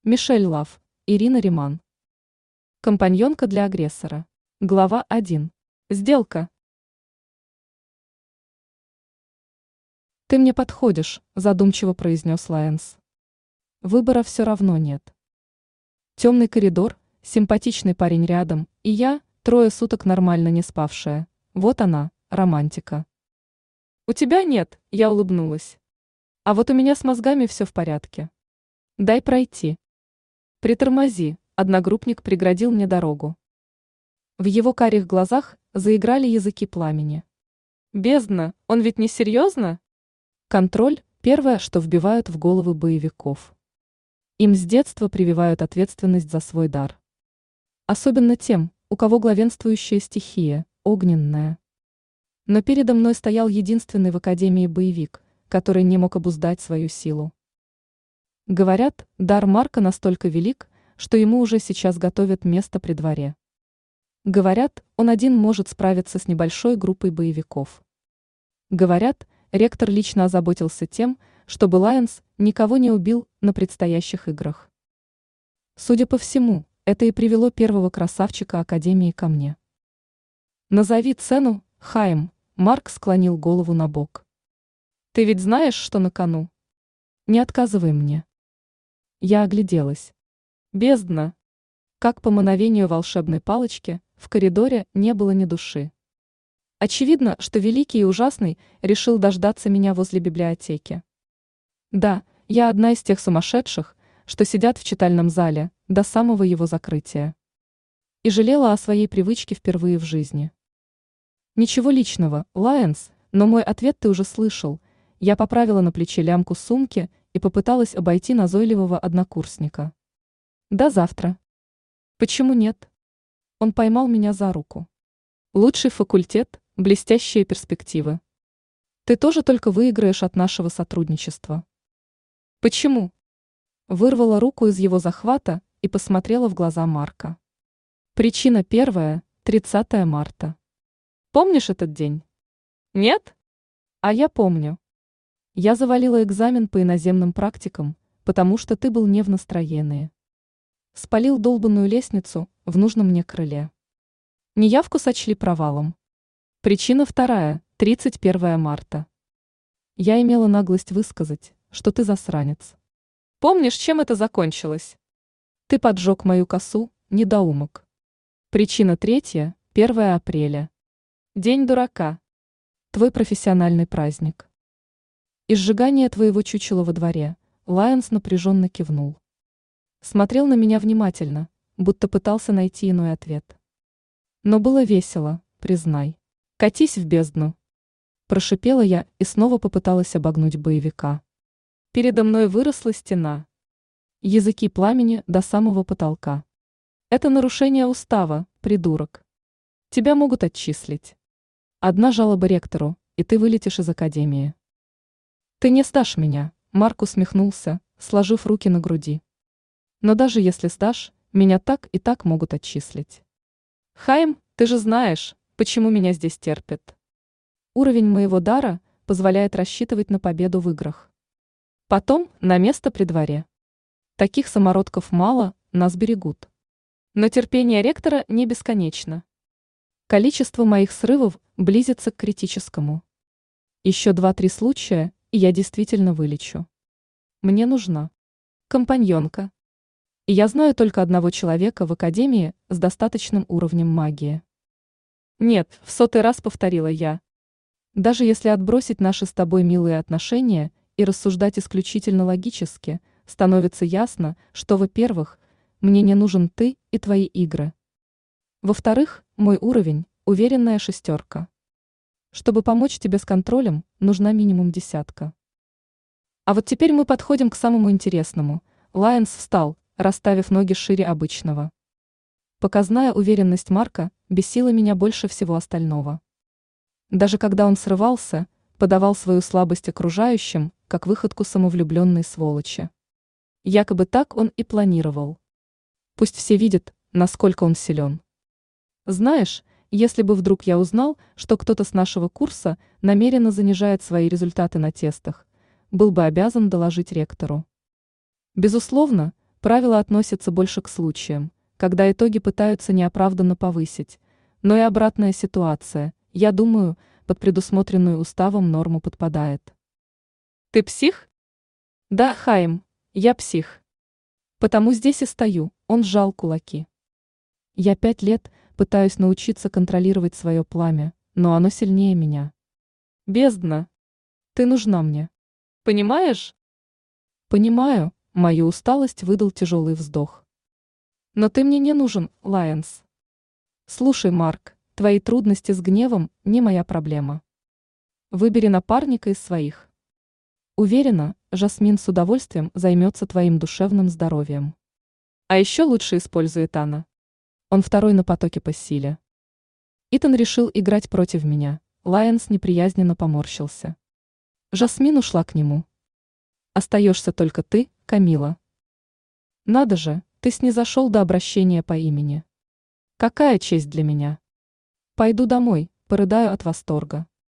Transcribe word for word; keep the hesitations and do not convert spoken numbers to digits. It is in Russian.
Мишель Лав, Ирина Риман. Компаньонка для агрессора. Глава один. Сделка. «Ты мне подходишь», – задумчиво произнес Лайенс. Выбора все равно нет. Темный коридор, симпатичный парень рядом, и я, трое суток нормально не спавшая. Вот она, романтика. «У тебя нет», – я улыбнулась. «А вот у меня с мозгами все в порядке. Дай пройти». «Притормози», – одногруппник преградил мне дорогу. В его карих глазах заиграли языки пламени. «Бездна, он ведь не серьезно?» Контроль – первое, что вбивают в головы боевиков. Им с детства прививают ответственность за свой дар. Особенно тем, у кого главенствующая стихия – огненная. Но передо мной стоял единственный в Академии боевик, который не мог обуздать свою силу. Говорят, дар Марка настолько велик, что ему уже сейчас готовят место при дворе. Говорят, он один может справиться с небольшой группой боевиков. Говорят, ректор лично озаботился тем, чтобы Лайенс никого не убил на предстоящих играх. Судя по всему, это и привело первого красавчика Академии ко мне. «Назови цену, Хайм», — Марк склонил голову на бок. «Ты ведь знаешь, что на кону? Не отказывай мне». Я огляделась. Бездна. Как по мановению волшебной палочки, в коридоре не было ни души. Очевидно, что Великий и Ужасный решил дождаться меня возле библиотеки. Да, я одна из тех сумасшедших, что сидят в читальном зале до самого его закрытия. И жалела о своей привычке впервые в жизни. Ничего личного, Лайенс, но мой ответ ты уже слышал. Я поправила на плече лямку сумки и попыталась обойти назойливого однокурсника. До завтра. Почему нет? Он поймал меня за руку. Лучший факультет, блестящие перспективы. Ты тоже только выиграешь от нашего сотрудничества. Почему? Вырвала руку из его захвата и посмотрела в глаза Марка. Причина первая, тридцатое марта. Помнишь этот день? Нет? А я помню. Я завалила экзамен по иноземным практикам, потому что ты был не в настроении. Спалил долбанную лестницу в нужном мне крыле. Неявку сочли провалом. Причина вторая, тридцать первое марта. Я имела наглость высказать, что ты засранец. Помнишь, чем это закончилось? Ты поджег мою косу, недоумок. Причина третья, первое апреля. День дурака. Твой профессиональный праздник. И сжигание твоего чучела во дворе. Лайенс напряженно кивнул. Смотрел на меня внимательно, будто пытался найти иной ответ. Но было весело, признай. Катись в бездну. Прошипела я и снова попыталась обогнуть боевика. Передо мной выросла стена. Языки пламени до самого потолка. Это нарушение устава, придурок. Тебя могут отчислить. Одна жалоба ректору, и ты вылетишь из академии. Ты не сдашь меня, Марк усмехнулся, сложив руки на груди. Но даже если сдашь, меня так и так могут отчислить. Хайм, ты же знаешь, почему меня здесь терпят. Уровень моего дара позволяет рассчитывать на победу в играх. Потом на место при дворе. Таких самородков мало, нас берегут. Но терпение ректора не бесконечно. Количество моих срывов близится к критическому. Еще два-три случая, и я действительно вылечу. Мне нужна компаньонка. И я знаю только одного человека в академии с достаточным уровнем магии. Нет, в сотый раз повторила я. Даже если отбросить наши с тобой милые отношения и рассуждать исключительно логически, становится ясно, что, во-первых, мне не нужен ты и твои игры. Во-вторых, мой уровень – уверенная шестерка. Чтобы помочь тебе с контролем, нужна минимум десятка. А вот теперь мы подходим к самому интересному. Лайенс встал, расставив ноги шире обычного. Показная уверенность Марка бесила меня больше всего остального. Даже когда он срывался, подавал свою слабость окружающим, как выходку самовлюбленной сволочи. Якобы так он и планировал. Пусть все видят, насколько он силен. Знаешь, если бы вдруг я узнал, что кто-то с нашего курса намеренно занижает свои результаты на тестах, был бы обязан доложить ректору. Безусловно, Правило относится больше к случаям, когда итоги пытаются неоправданно повысить, но и обратная ситуация, я думаю, под предусмотренную уставом норму подпадает. Ты псих? Да, Хайм, я псих. Потому здесь и стою, он сжал кулаки. Я пять лет пытаюсь научиться контролировать свое пламя, но оно сильнее меня. Бездна, ты нужна мне. Понимаешь? Понимаю, мою усталость выдал тяжелый вздох. Но ты мне не нужен, Лайенс. Слушай, Марк, твои трудности с гневом не моя проблема. Выбери напарника из своих. Уверена, Жасмин с удовольствием займется твоим душевным здоровьем. А еще лучше используй Итана. Он второй на потоке по силе. Итан решил играть против меня. Лайенс неприязненно поморщился. Жасмин ушла к нему. Остаешься только ты, Камила. Надо же, ты снизошел до обращения по имени. Какая честь для меня. Пойду домой, порыдаю от восторга.